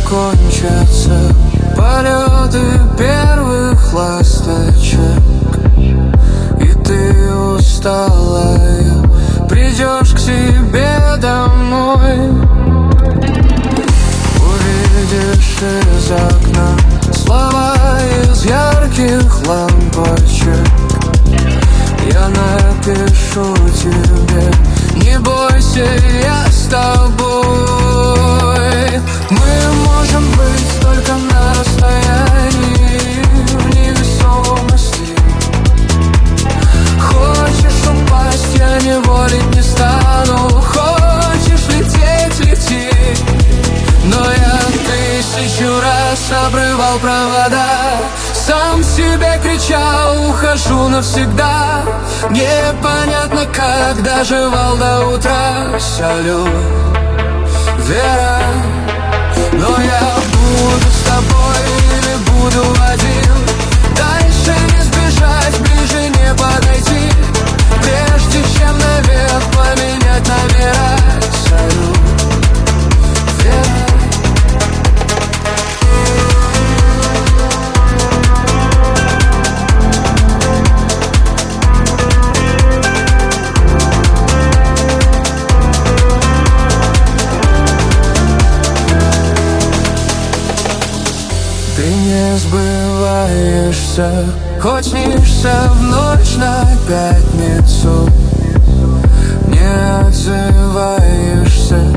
кончатся полеты первых ласточек, и ты усталая придешь к себе домой. Увидишь из окна слова из ярких лампочек. Я напишу тебе: не бойся, я с тобой. Мы можем быть только на расстоянии в невесомости. Хочешь упасть, я не волить не стану. Хочешь лететь, лети. Но я 1000 раз обрывал провода, сам себе кричал: ухожу навсегда. Непонятно, как доживал до утра. Салют, Вера. Но я буду с тобой или буду один. Дальше не сбежать, ближе не подойти. Прежде чем навек поменять номера. Салют, Вера. Ты не сбываешься, хоть снишься в ночь на пятницу. Не отзываешься,